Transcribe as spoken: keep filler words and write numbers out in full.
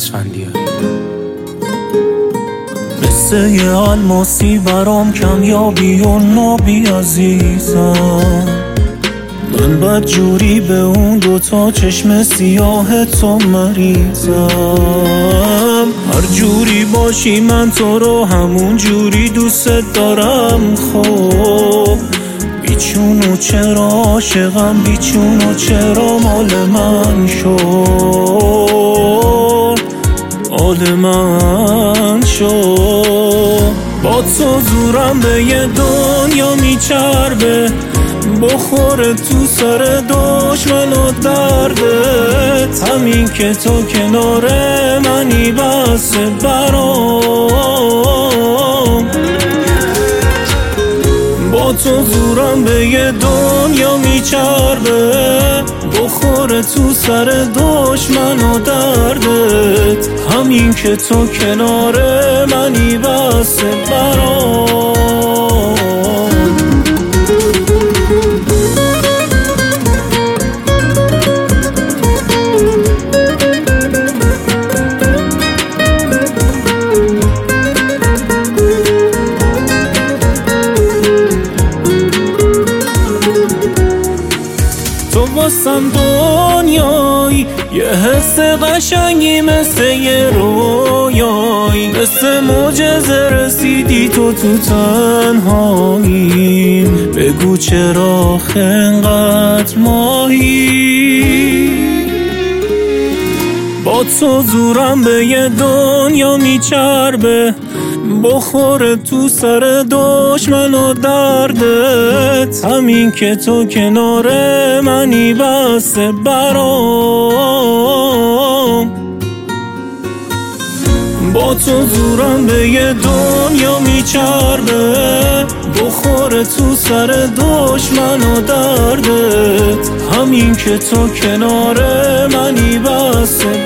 اسفندیاری. قصه ی الماسی برام کمیابی و نابی عزیزم، من بد جوری به اون دوتا چشم سیاه تو مریضم. هر جوری باشی من تو رو همون جوری دوست دارم. خب بیچونو چرا عاشقم، بیچونو چرا مال من شد، مال من شد. با تو زورم به یه دنیا میچربه، بخوره تو سر دشمن و دردت. همین که تو کنار منی بسه برام. با تو زورم به یه دنیا میچربه، بخوره تو سر دشمن و دردت. همین که تو کنار منی بسه برام. تو واسم دنیایی، یه حس قشنگی مثل یه رویایی، مثل معجزه رسیدی تو تو تنهاییم. بگو چرا خنقدر ماهی. با تو زورم به یه دنیا میچربه، بخوره تو سر دشمن و دردت. همین که تو کنار منی بسه برام. با تو زورم به یه دنیا میچربه، بخوره تو سر دشمن و دردت. همین که تو کنار منی بسه